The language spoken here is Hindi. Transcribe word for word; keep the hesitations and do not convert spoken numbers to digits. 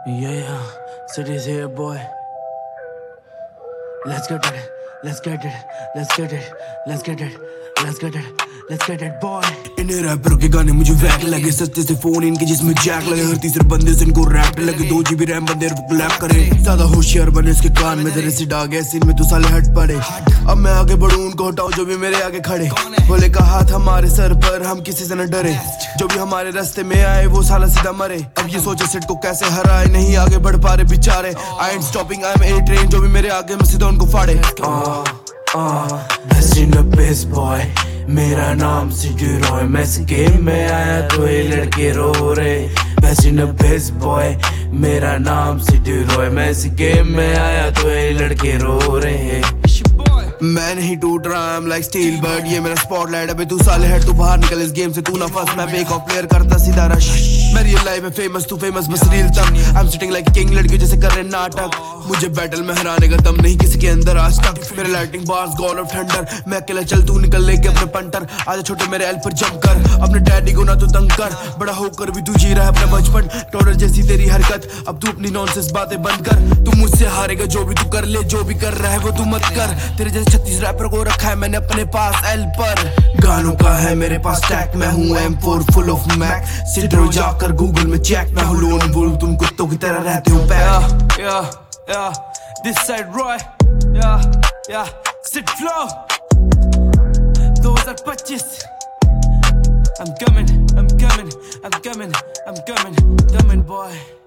Yeah, yeah, city's here, boy. Let's get it, let's get it, let's get it, let's get it, let's get it, let's get it, boy. इन्हें रैपरों के गाने मुझे वैक लगे, सस्ते से फोन इनके जिसमें जैक लगे, हर तीसरे बंदे से इनको रैप लगे, दो जीबी रैम बंदे क्लैप करे, ज्यादा होशियार बने इसके कान में तेरे से डागे, सीन में तू साले हट पड़े। अब मैं आगे बढ़ूं उनको हटाऊं जो भी मेरे आगे खड़े, बोले का हाथ हमारे सर पर हम किसी से न डरे, जो भी हमारे रास्ते में आए वो साला सीधा मरे। अब ये सोचे सेट को कैसे हराए, नहीं आगे बढ़ पा रहे बेचारे, I am stopping I am a train, जो भी मेरे आगे मैं सीधा उनको फाड़े। Best in the best boy, मेरा नाम सिटी रॉय, मैं इस गेम में आया तो ये लड़के रो रहे। Best in the best boy, मेरा नाम सिटी रॉय, मैं इस गेम में आया तो ये लड़के रो रहे। मैं नहीं टूट रहा, I'm like steel bird, ये मेरा स्पॉटलाइट, अबे तू साले हेड, तू बाहर निकल इस गेम से, तू ना फंस, मैं बेक ऑफ प्लेयर करता सीधा रश। मैं रियल लाइफ में फेमस, तू फेमस बस रील तक, I'm sitting like king, लड़के जैसे कर रहे नाटक, मुझे बैटल में हराने का दम नहीं किसी के अंदर आज तक, मेरे lighting bars god of thunder, मैं अकेला चल तू निकल लेके अपने पंटर, आज छोटे मेरे एल पर जंप कर, अपने डैडी को ना तू तंग कर, बड़ा होकर भी तू जी रहा है अपना बचपन, टॉडर जैसी तेरी हरकत, अब तू अपनी नॉनसेंस बातें बंद कर, तू मुझसे हारेगा जो भी तू कर ले, जो भी कर रहा है वो तू मत कर, तेरे जैसे छत्तीस रैपर को रखा है मैंने अपने पास एल पर, गानों का है मेरे पास टैग, मैं हूँ M four full of Mac, सिडरो जाकर गूगल में चेक, मैं हूँ लोन वुल्फ, तुम कुत्तों की तरह रहते हो पैक। या या दिस साइड रॉय, या या सिट फ्लो दो हज़ार पच्चीस, I'm coming, I'm coming, I'm coming, I'm coming, coming boy.